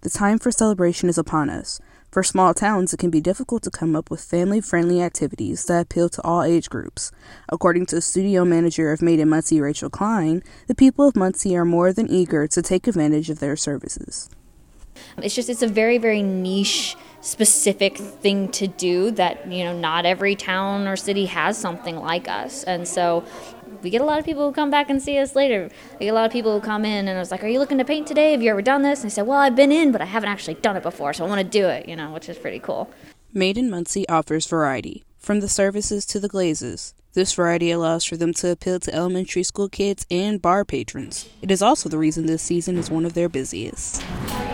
The time for celebration is upon us. For small towns, it can be difficult to come up with family-friendly activities that appeal to all age groups. According to studio manager of Made in Muncie, Rachel Klein, the people of Muncie are more than eager to take advantage of their services. It's a very, very niche, specific thing to do that, not every town or city has something like us. And so we get a lot of people who come back and see us later. We get a lot of people who come in and I was like, are you looking to paint today? Have you ever done this? And I said, well, I've been in, but I haven't actually done it before, so I want to do it, which is pretty cool. Made in Muncie offers variety, from the services to the glazes. This variety allows for them to appeal to elementary school kids and bar patrons. It is also the reason this season is one of their busiest.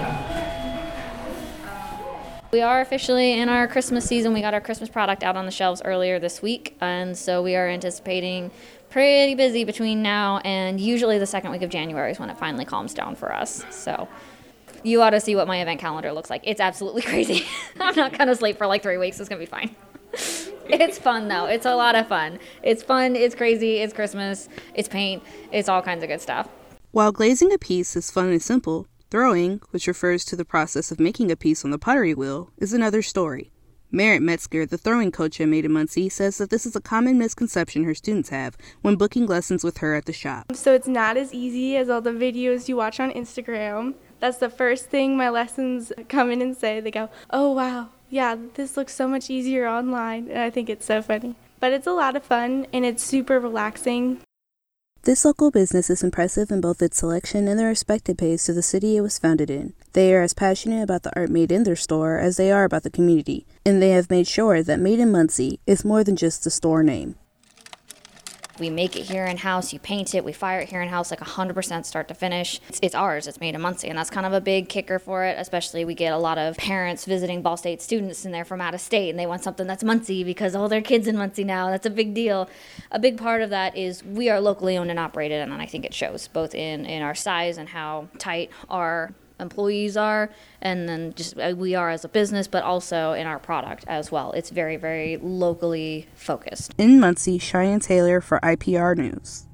We are officially in our Christmas season. We got our Christmas product out on the shelves earlier this week, and so we are anticipating pretty busy between now and usually the second week of January is when it finally calms down for us. So you ought to see what my event calendar looks like. It's absolutely crazy. I'm not going to sleep for like 3 weeks. It's going to be fine. It's fun, though. It's a lot of fun. It's fun. It's crazy. It's Christmas. It's paint. It's all kinds of good stuff. While glazing a piece is fun and simple, throwing, which refers to the process of making a piece on the pottery wheel, is another story. Merritt Metzger, the throwing coach at Made in Muncie, says that this is a common misconception her students have when booking lessons with her at the shop. So it's not as easy as all the videos you watch on Instagram. That's the first thing my lessons come in and say. They go, oh wow, yeah, this looks so much easier online. And I think it's so funny. But it's a lot of fun and it's super relaxing. This local business is impressive in both its selection and the respect it pays to the city it was founded in. They are as passionate about the art made in their store as they are about the community, and they have made sure that Made in Muncie is more than just a store name. We make it here in-house, you paint it, we fire it here in-house like 100% start to finish. It's ours, it's Made in Muncie, and that's kind of a big kicker for it, especially we get a lot of parents visiting Ball State students and they're from out of state and they want something that's Muncie because all their kids in Muncie now. That's a big deal. A big part of that is we are locally owned and operated, and I think it shows both in our size and how tight our employees are, and then just we are as a business, but also in our product as well. It's very, very locally focused. In Muncie, Cheyenne Taylor for IPR News.